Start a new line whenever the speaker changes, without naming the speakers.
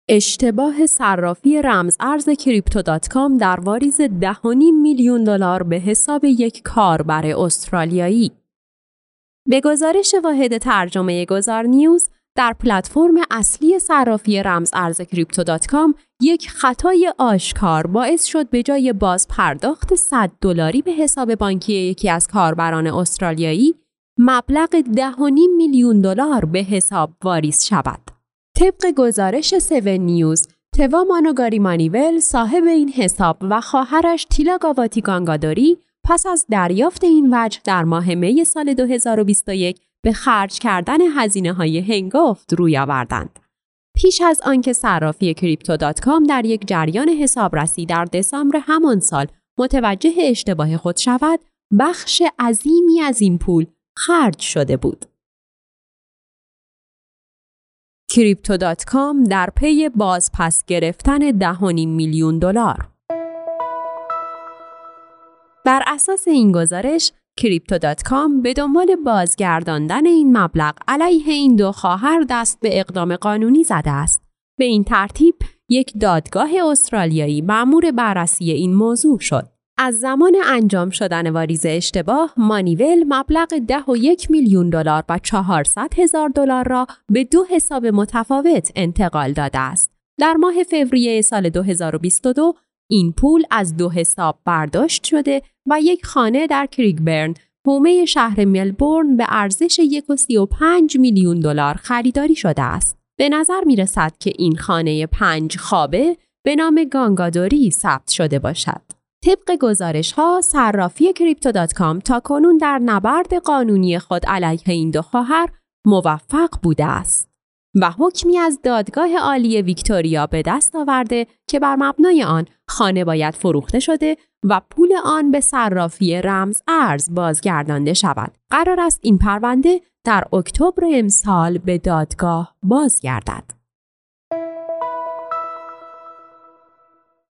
اشتباه صرافی رمز ارز کریپتو.com در واریز $10.5 میلیون به حساب یک کاربر استرالیایی. به گزارش واحد ترجمه گذار نیوز، در پلتفرم اصلی صرافی رمز ارز کریپتو.com یک خطای آشکار باعث شد به جای باز پرداخت $100 به حساب بانکی یکی از کاربران استرالیایی، مبلغ $10.5 میلیون به حساب واریز شود. طبق گزارش 7 نیوز، توا مانوگاری مانیول، صاحب این حساب و خواهرش تیلا گاواتی گانگادوری پس از دریافت این وجه در ماه می سال 2021 به خرج کردن هزینه‌های هنگفت روی آوردند. پیش از آنکه صرافی کریپتو.com در یک جریان حسابرسی در دسامبر همان سال متوجه اشتباه خود شود، بخش عظیمی از این پول خرج شده بود. کریپتو.com در پی بازپس گرفتن $10.5 میلیون. بر اساس این گزارش، کریپتو.com به دنبال بازگرداندن این مبلغ علیه این دو خواهر دست به اقدام قانونی زده است. به این ترتیب یک دادگاه استرالیایی مأمور بررسی این موضوع شد. از زمان انجام شدن واریز اشتباه، مانیول مبلغ $10.1 میلیون و $400,000 را به دو حساب متفاوت انتقال داده است. در ماه فوریه سال 2022 این پول از دو حساب برداشت شده و یک خانه در کریگبرن، حومه شهر ملبورن به ارزش $1.35 میلیون خریداری شده است. به نظر می رسد که این خانه 5 خوابه به نام گانگادوری ثبت شده باشد. طبق گزارش‌ها، صرافی کریپتو.com تاکنون در نبرد قانونی خود علیه این دو خواهر موفق بوده است و حکمی از دادگاه عالی ویکتوریا به دست آورده که بر مبنای آن خانه باید فروخته شده و پول آن به صرافی رمز ارز بازگردانده شود. قرار است این پرونده در اکتبر امسال به دادگاه بازگردد.